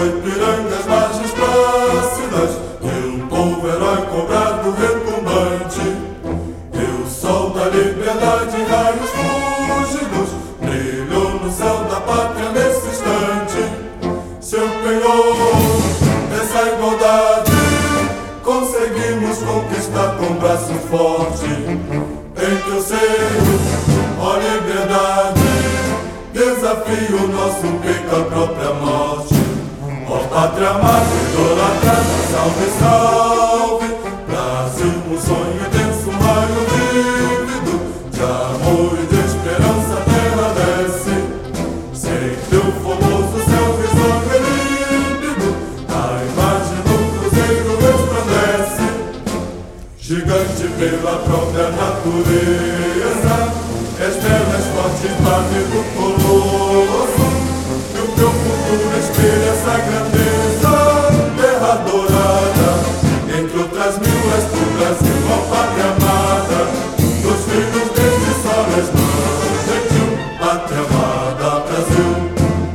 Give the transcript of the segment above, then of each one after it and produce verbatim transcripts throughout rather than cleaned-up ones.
Ipirangas, margens, plácidas, de um povo herói cobrado, retumbante. E o sol da liberdade, raios fúlgidos, brilhou no céu da pátria nesse instante. Seu penhor, essa igualdade, conseguimos conquistar com braço forte. Em teu seio, ó liberdade, desafio nosso peito à própria morte. Ó pátria amada, idolatrada, salve, salve, Brasil, um sonho intenso, um raio vívido, de amor e de esperança a terra desce. Sem teu famoso céu risonho e límpido, a imagem do cruzeiro resplandece. Gigante pela própria natureza, és bela, és forte, parte do colosso, e o teu futuro espelha essa grandeza. Terra dourada, entre outras mil és do Brasil, ó pátria amada, dos filhos deste sol és mãe, gentil, pátria amada, Brasil.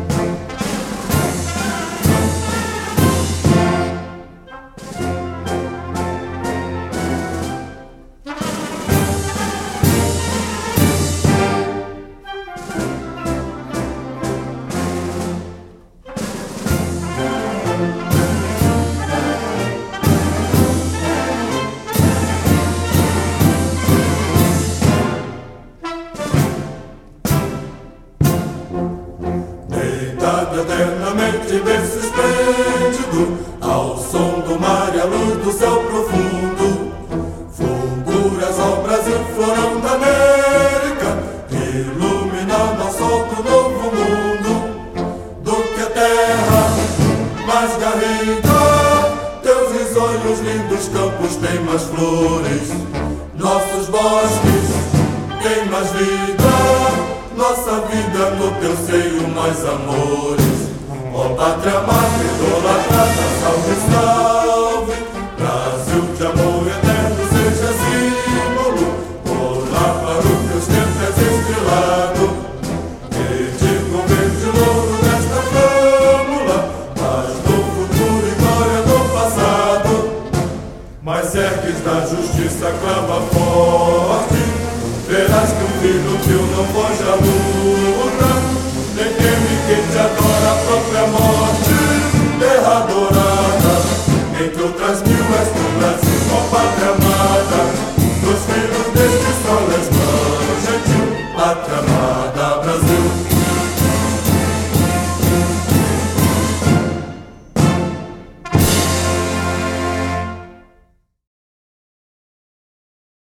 Eternamente berço esplêndido, ao som do mar e à luz do céu profundo, fulguras ao Brasil, florão da América, iluminando ao sol do novo mundo. Do que a terra mais garrida, teus risonhos lindos campos têm mais flores, nossos bosques têm mais vida, nossa vida no teu seio mais amores. Ó pátria amada, idolatrada, salve, salve, Brasil de amor eterno seja símbolo. Olá para o que os tempos és estrelado, e digo verde louro nesta fórmula, mas no futuro e glória do passado. Mas ergues da justiça, clama forte, verás que um filho teu não foge à luta, nem teme quem te adora a própria morte. Terra dourada, entre outras mil